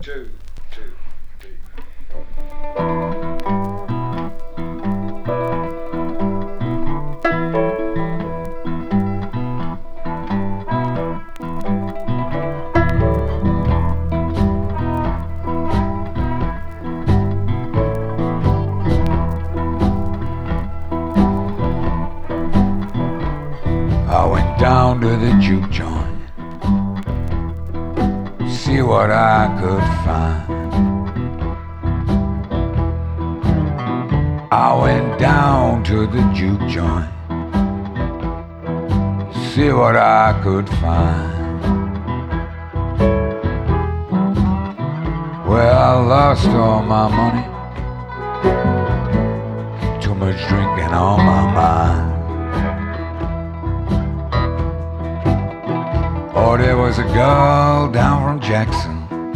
two, two, three. I went down to the juke joint, see what I could find. I went down to the juke joint, see what I could find. Well, I lost all my money, too much drinking on my mind. Oh, there was a girl down from Jackson.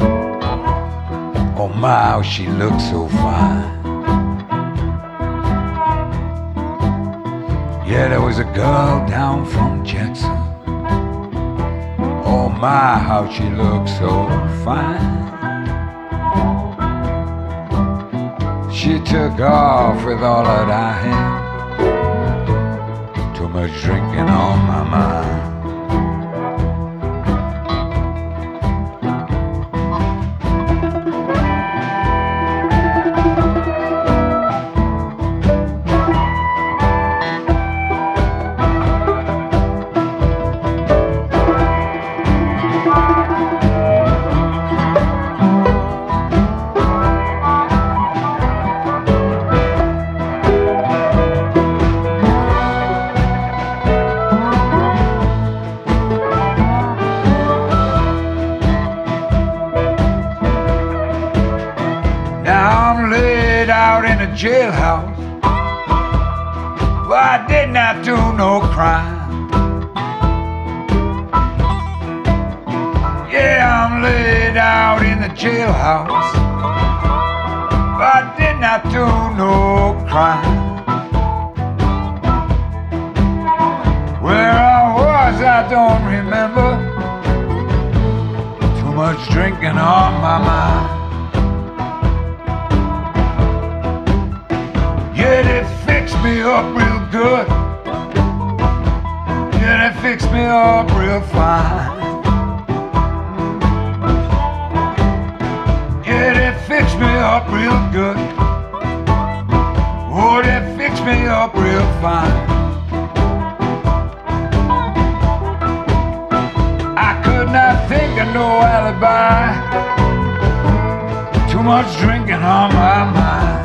Oh my, how she looked so fine. Yeah, there was a girl down from Jackson. Oh my, how she looked so fine. She took off with all that I had, too much drinking on my mind. Out in a jailhouse, well, I did not do no crime. Yeah, I'm laid out in the jailhouse, but I did not do no crime. Where I was, I don't remember. Too much drinking on my mind. Yeah, they fixed me up real good. Yeah, they fixed me up real fine. Yeah, they fixed me up real good. Oh, they fixed me up real fine. I could not think of no alibi. Too much drinking on my mind.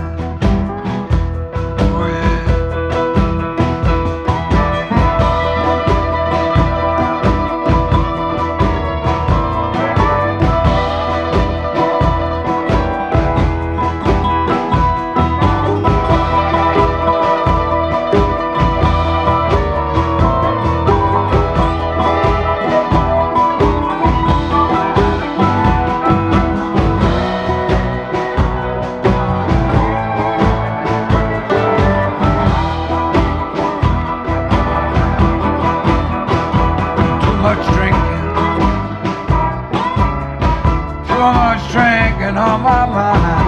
Too much drinking on my mind.